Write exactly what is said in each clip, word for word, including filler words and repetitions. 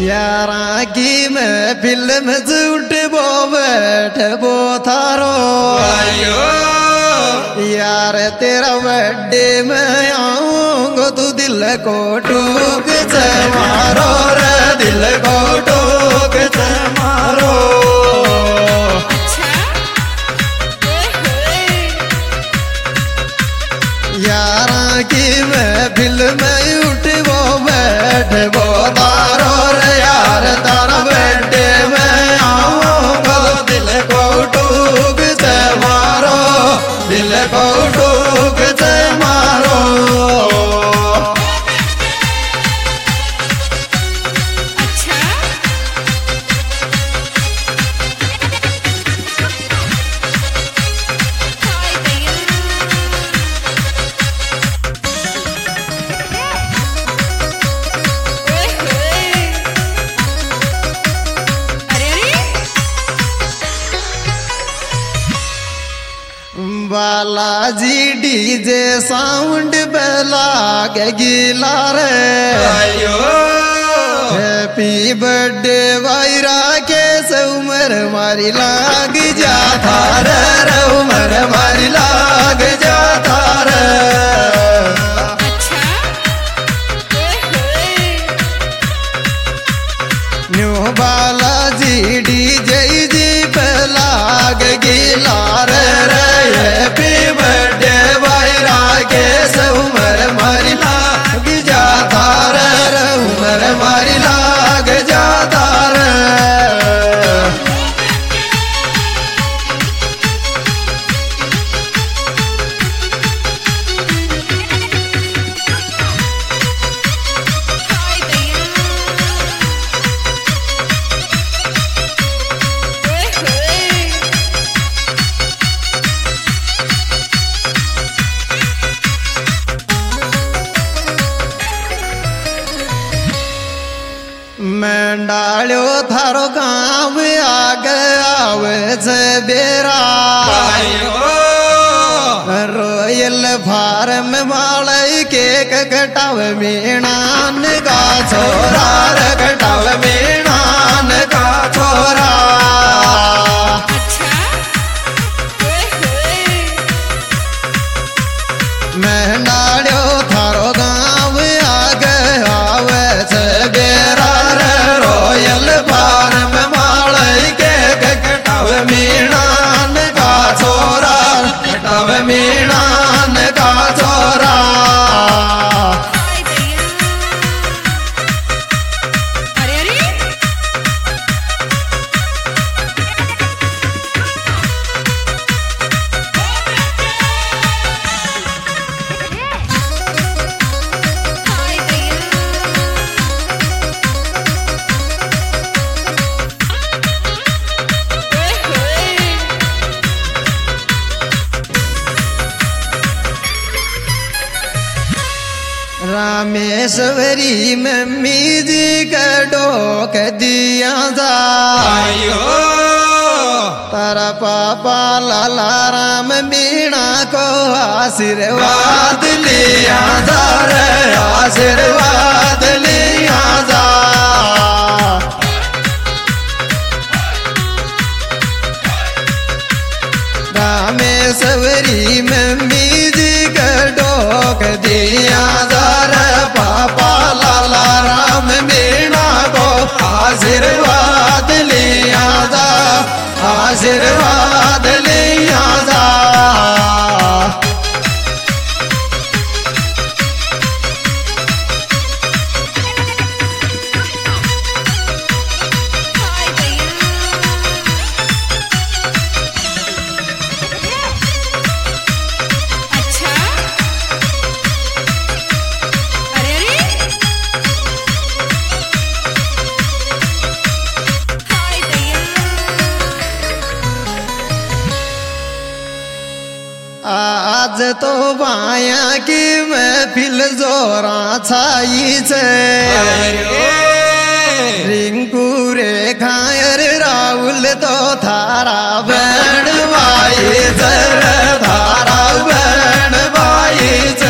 यारा की मैं फिल्म उठ बो बैठ बो थारो यार तेरा बर्थडे में आऊंगा तू दिल को टूक से मारो रे दिल को टूक से मारो। यारा की मैं फिल्म उठ बो बैठ बो तारो रे यार तारा बर्थडे में आऊंगा दिल को टूक से मारो दिल को टूक से मारो। बालाजी डीजे साउंड बेला के गिला रे हैप्पी बर्थडे वायरा के से उम्र मारी लाग जाता रे उम्र मारी लाग जाता रे। न्यू बालाजी डीजे जी पे लाग गिला रे हैप्पी बर्थडे वायरा के से उम्र मारी लाग जाता रे उम्र मारी लाग जाता रे। मैं डालो थारो गाँव आगे आवे से बेरा रोयल फार्म वाले केक कटावे मीणान का छोरा कटावे मीणान का छोरा। मैं डालो थारो गाँव आगे आवे से बेरा रोयल फार्म वाले केक कटावे मीणान का छोरा कटावे मीणान का छोरा। रामेश्वरी मम्मी जी का डोक दिया जा तारा पापा लाला राम मीणा को आशीर्वाद लिया जा रे आशीर्वाद लिया जा। रामेश्वरी मम्मी जी का डोक दिया जा पापा लाला राम मीणा को आशीर्वाद लिया जा आशीर्वाद लिया जा। आज तो बाया की महफिल जोरा छाई छे रिंकू रे खायर राहुल तो थारा बहन भाई जर थारा बहन भाई छे।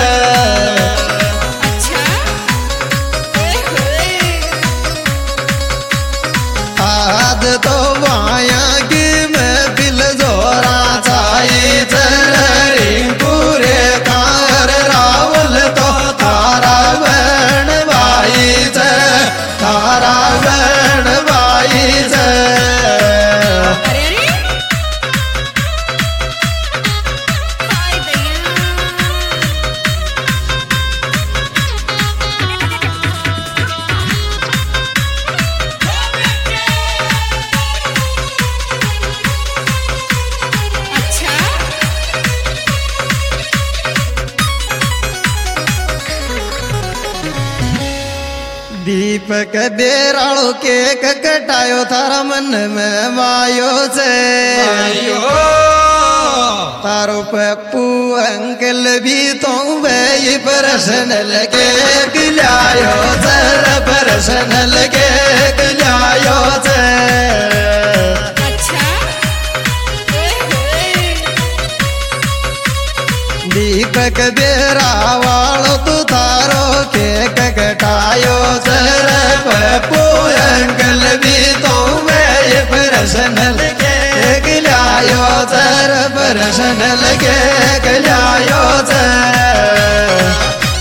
दीपक बेराड़ो केक कटायो थारा मन में मायो से तारो पप्पू अंकल भी तो वे पर्सनल केक लायो सर पर्सनल केक लायो से दीपक बेरावालो तू थारो केक कटायो सर पप्पू अंकल भी तो वे पर्सनल केक लायो सर पर्सनल केक लायो सर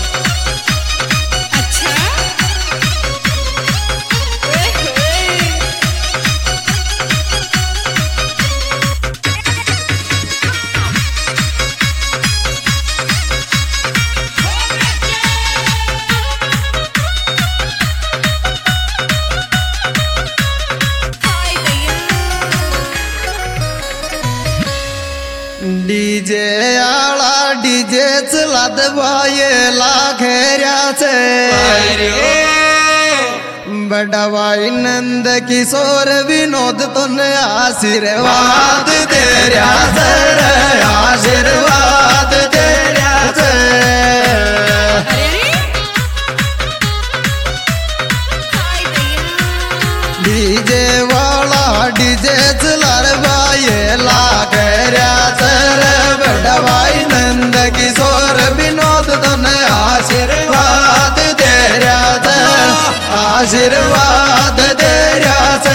डीजे आला डीजे चला दबाए लाखेरिया से बड़ा भाई नंद किशोर विनोद तुने आशीर्वाद तेरा सर आशीर्वाद तेरा सर डीजे वाला डीजे चला दबाए लाखेरिया भाई नंद किशोर विनोद तुने आशीर्वाद तेरा से आशीर्वाद तेरा से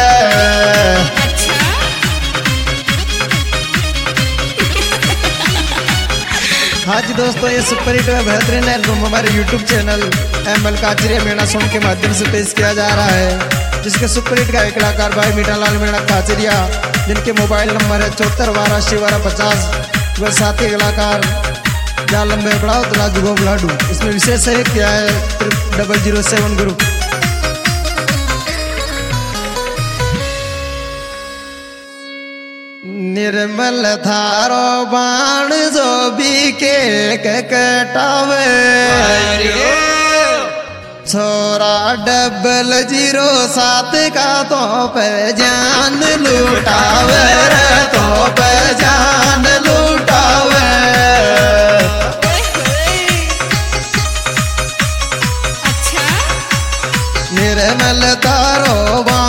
हाँ जी दोस्तों, ये सुपर हिट व बेहतरीन एल्बम हमारे YouTube channel M L Kacharia Meena song के माध्यम से पेश किया जा रहा है, जिसके सुपर हिट गायक कलाकार भाई मीठालाल मीणा काचरिया, जिनके मोबाइल नंबर है चौहत्तर बारह अस्सी बारह पचास। वह साथी कलाकार जालम बेपड़ा राजू गोब लाडू। इसमें विशेष है क्या है double zero seven group. Nirmal थारो बाण जो भी केक कटावे, छोरा डबल जीरो सात का तो पे जान लूटावे रे, तो पे जान लूटावे। निर्मल तारो